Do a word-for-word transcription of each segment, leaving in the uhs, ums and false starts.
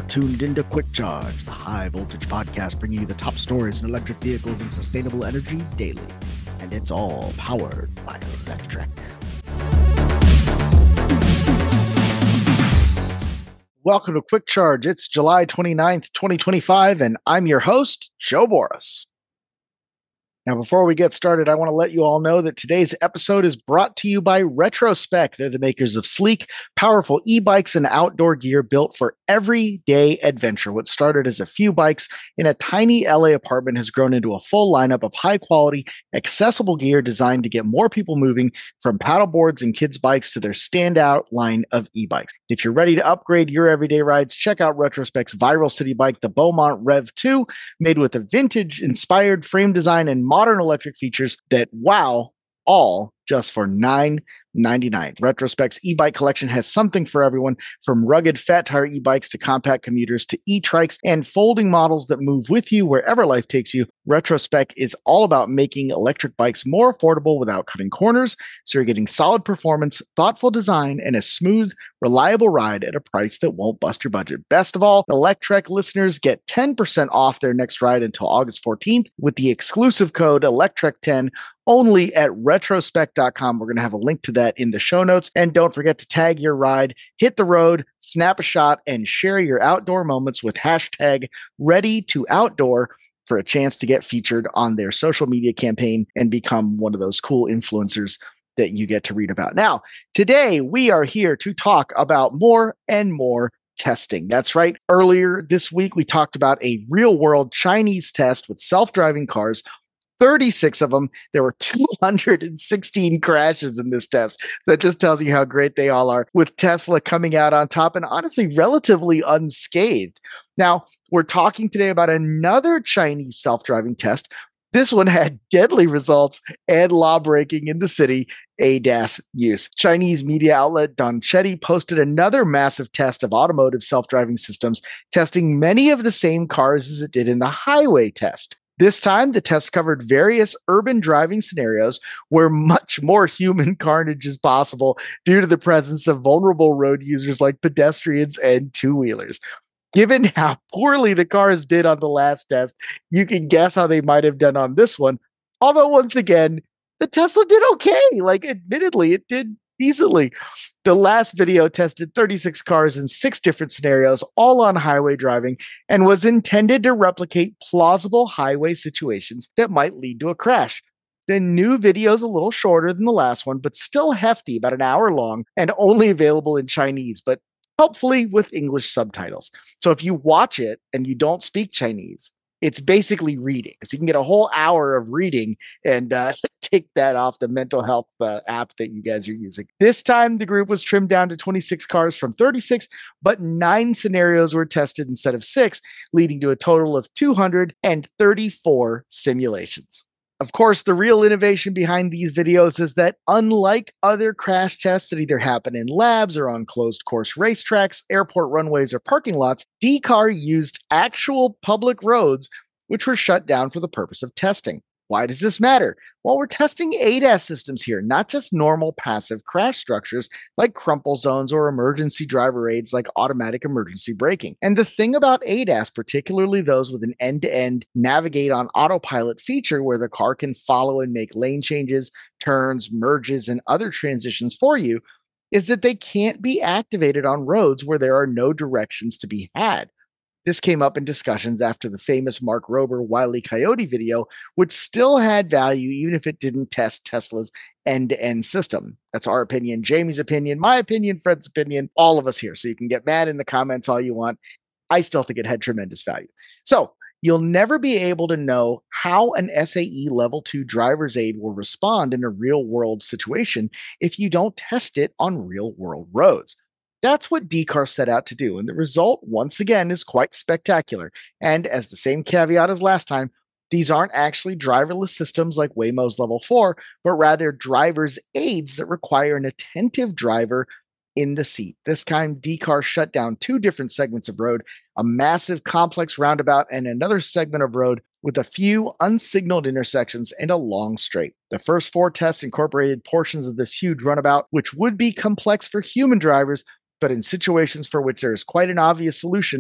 tuned into Quick Charge, the high voltage podcast bringing you the top stories in electric vehicles and sustainable energy daily. And it's all powered by electric. Welcome to Quick Charge. It's July twenty-ninth, twenty twenty-five, and I'm your host, Joe Boris. Now, before we get started, I want to let you all know that today's episode is brought to you by Retrospec. They're the makers of sleek, powerful e-bikes and outdoor gear built for everyday adventure. What started as a few bikes in a tiny L A apartment has grown into a full lineup of high-quality, accessible gear designed to get more people moving from paddle boards and kids' bikes to their standout line of e-bikes. If you're ready to upgrade your everyday rides, check out Retrospec's viral city bike, the Beaumont Rev two, made with a vintage-inspired frame design and modern electric features that wow all just for nine ninety-nine. Retrospec's e-bike collection has something for everyone, from rugged fat tire e-bikes to compact commuters to e-trikes and folding models that move with you wherever life takes you. Retrospec is all about making electric bikes more affordable without cutting corners, so you're getting solid performance, thoughtful design, and a smooth, reliable ride at a price that won't bust your budget. Best of all, Electrek listeners get ten percent off their next ride until August fourteenth with the exclusive code Electrek ten only at retrospec dot com. We're going to have a link to that in the show notes. And don't forget to tag your ride, hit the road, snap a shot, and share your outdoor moments with hashtag ready to outdoor for a chance to get featured on their social media campaign and become one of those cool influencers that you get to read about. Now, today we are here to talk about more and more testing. That's right. Earlier this week, we talked about a real world Chinese test with self-driving cars. thirty-six of them. There were two hundred sixteen crashes in this test. That just tells you how great they all are, with Tesla coming out on top and honestly relatively unscathed. Now, we're talking today about another Chinese self-driving test. This one had deadly results and law-breaking in the city A D A S use. Chinese media outlet Donchetti posted another massive test of automotive self-driving systems, testing many of the same cars as it did in the highway test. This time, the test covered various urban driving scenarios where much more human carnage is possible due to the presence of vulnerable road users like pedestrians and two-wheelers. Given how poorly the cars did on the last test, you can guess how they might have done on this one. Although, once again, the Tesla did okay. Like, admittedly, it did decently. The last video tested thirty-six cars in six different scenarios, all on highway driving, and was intended to replicate plausible highway situations that might lead to a crash. The new video is a little shorter than the last one, but still hefty, about an hour long, and only available in Chinese, but hopefully with English subtitles. So if you watch it and you don't speak Chinese, it's basically reading. So you can get a whole hour of reading and uh, take that off the mental health uh, app that you guys are using. This time, the group was trimmed down to twenty-six cars from thirty-six, but nine scenarios were tested instead of six, leading to a total of two hundred thirty-four simulations. Of course, the real innovation behind these videos is that unlike other crash tests that either happen in labs or on closed course racetracks, airport runways, or parking lots, D CAR used actual public roads which were shut down for the purpose of testing. Why does this matter? Well, we're testing A D A S systems here, not just normal passive crash structures like crumple zones or emergency driver aids like automatic emergency braking. And the thing about A D A S, particularly those with an end-to-end navigate on autopilot feature where the car can follow and make lane changes, turns, merges, and other transitions for you, is that they can't be activated on roads where there are no directions to be had. This came up in discussions after the famous Mark Rober Wile E. Coyote video, which still had value even if it didn't test Tesla's end-to-end system. That's our opinion, Jamie's opinion, my opinion, Fred's opinion, all of us here. So you can get mad in the comments all you want. I still think it had tremendous value. So you'll never be able to know how an S A E Level two driver's aid will respond in a real-world situation if you don't test it on real-world roads. That's what D CAR set out to do, and the result, once again, is quite spectacular. And as the same caveat as last time, these aren't actually driverless systems like Waymo's Level four, but rather driver's aids that require an attentive driver in the seat. This time, D CAR shut down two different segments of road, a massive complex roundabout and another segment of road with a few unsignaled intersections and a long straight. The first four tests incorporated portions of this huge runabout, which would be complex for human drivers, but in situations for which there is quite an obvious solution,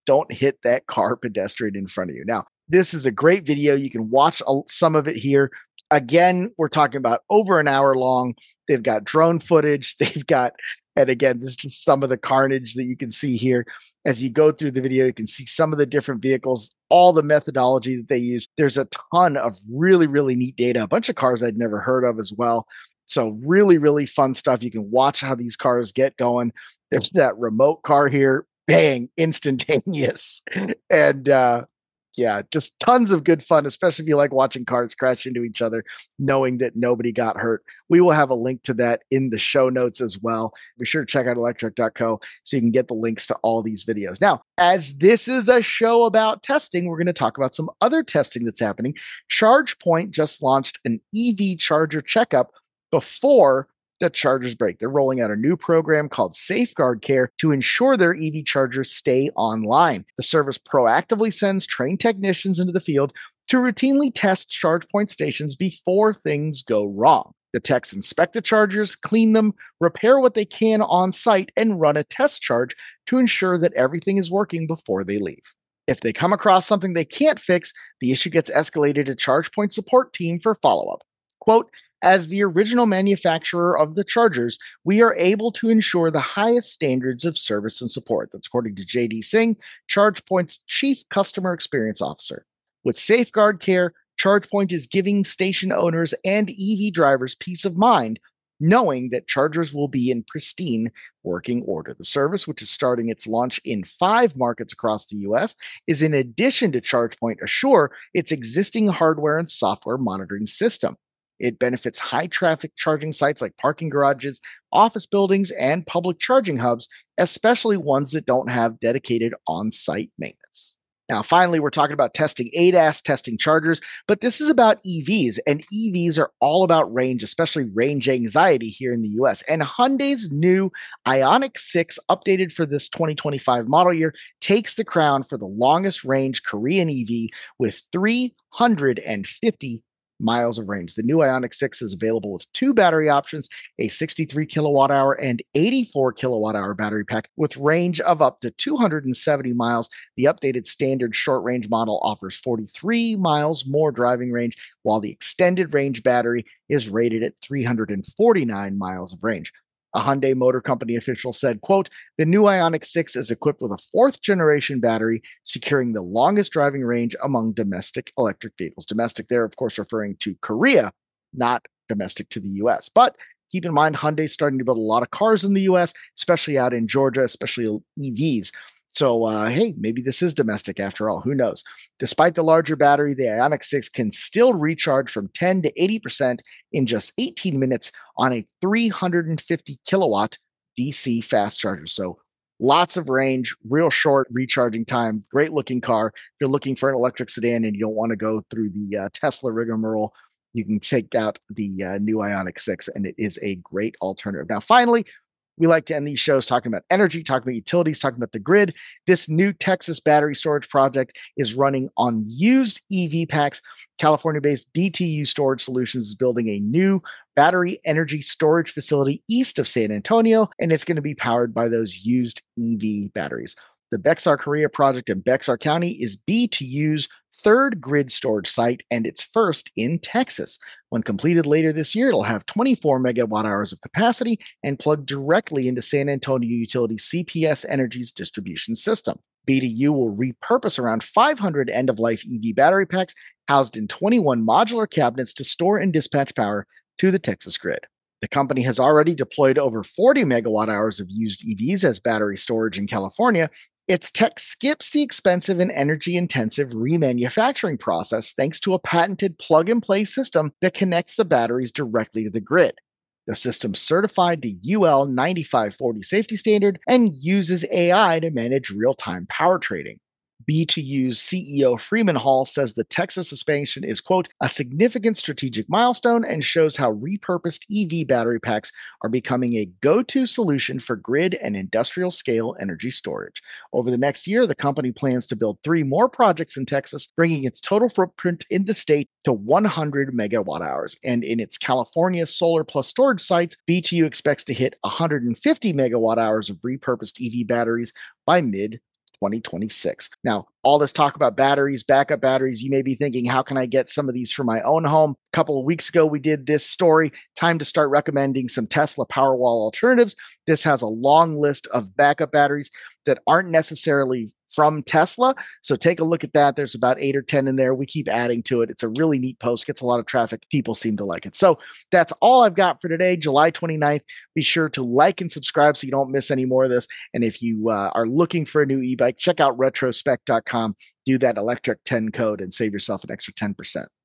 don't hit that car pedestrian in front of you. Now, this is a great video. You can watch some of it here. Again, we're talking about over an hour long. They've got drone footage. They've got, and again, this is just some of the carnage that you can see here. As you go through the video, you can see some of the different vehicles, all the methodology that they use. There's a ton of really, really neat data, a bunch of cars I'd never heard of as well. So really, really fun stuff. You can watch how these cars get going. There's that remote car here, bang, instantaneous. And uh, yeah, just tons of good fun, especially if you like watching cars crash into each other, knowing that nobody got hurt. We will have a link to that in the show notes as well. Be sure to check out electrek dot co so you can get the links to all these videos. Now, as this is a show about testing, we're going to talk about some other testing that's happening. ChargePoint just launched an E V charger checkup before the chargers break. They're rolling out a new program called Safeguard Care to ensure their E V chargers stay online. The service proactively sends trained technicians into the field to routinely test ChargePoint stations before things go wrong. The techs inspect the chargers, clean them, repair what they can on site, and run a test charge to ensure that everything is working before they leave. If they come across something they can't fix, the issue gets escalated to ChargePoint support team for follow-up. Quote, as the original manufacturer of the chargers, we are able to ensure the highest standards of service and support. That's according to J D Singh, ChargePoint's Chief Customer Experience Officer. With Safeguard Care, ChargePoint is giving station owners and E V drivers peace of mind, knowing that chargers will be in pristine working order. The service, which is starting its launch in five markets across the U S, is in addition to ChargePoint Assure, its existing hardware and software monitoring system. It benefits high-traffic charging sites like parking garages, office buildings, and public charging hubs, especially ones that don't have dedicated on-site maintenance. Now, finally, we're talking about testing A D A S, testing chargers, but this is about E Vs, and E Vs are all about range, especially range anxiety here in the U S. And Hyundai's new Ioniq six, updated for this twenty twenty-five model year, takes the crown for the longest range Korean E V with three hundred fifty miles of range. The new Ioniq six is available with two battery options, a sixty-three kilowatt hour and eighty-four kilowatt hour battery pack with range of up to two hundred seventy miles. The updated standard short range model offers forty-three miles more driving range, while the extended range battery is rated at three hundred forty-nine miles of range. A Hyundai Motor Company official said, quote, the new Ioniq six is equipped with a fourth generation battery, securing the longest driving range among domestic electric vehicles. Domestic there, of course, referring to Korea, not domestic to the U S. But keep in mind, Hyundai's starting to build a lot of cars in the U S, especially out in Georgia, especially E Vs. So, uh, hey, maybe this is domestic after all. Who knows? Despite the larger battery, the Ioniq six can still recharge from ten to eighty percent in just eighteen minutes on a three hundred fifty kilowatt D C fast charger. So lots of range, real short recharging time, great looking car. If you're looking for an electric sedan and you don't want to go through the uh, Tesla rigmarole, you can check out the uh, new Ioniq six, and it is a great alternative. Now, finally, we like to end these shows talking about energy, talking about utilities, talking about the grid. This new Texas battery storage project is running on used E V packs. California-based B T U Storage Solutions is building a new battery energy storage facility east of San Antonio, and it's going to be powered by those used E V batteries. The Bexar Korea project in Bexar County is B two U's third grid storage site, and it's first in Texas. When completed later this year, it'll have twenty-four megawatt hours of capacity and plug directly into San Antonio Utility C P S Energy's distribution system. B two U will repurpose around five hundred end-of-life E V battery packs housed in twenty-one modular cabinets to store and dispatch power to the Texas grid. The company has already deployed over forty megawatt hours of used E Vs as battery storage in California. Its tech skips the expensive and energy-intensive remanufacturing process thanks to a patented plug-and-play system that connects the batteries directly to the grid. The system's certified to U L ninety-five forty safety standard and uses A I to manage real-time power trading. B two U's C E O Freeman Hall says the Texas expansion is, quote, a significant strategic milestone and shows how repurposed E V battery packs are becoming a go-to solution for grid and industrial scale energy storage. Over the next year, the company plans to build three more projects in Texas, bringing its total footprint in the state to one hundred megawatt hours. And in its California solar plus storage sites, B two U expects to hit one hundred fifty megawatt hours of repurposed E V batteries by mid twenty twenty-six. Now, all this talk about batteries, backup batteries, you may be thinking, how can I get some of these for my own home? A couple of weeks ago, we did this story. Time to start recommending some Tesla Powerwall alternatives. This has a long list of backup batteries that aren't necessarily from Tesla. So take a look at that. There's about eight or ten in there. We keep adding to it. It's a really neat post, gets a lot of traffic. People seem to like it. So that's all I've got for today, July twenty-ninth. Be sure to like and subscribe so you don't miss any more of this. And if you uh, are looking for a new e-bike, check out retrospect dot com. Do that electric ten code and save yourself an extra ten percent.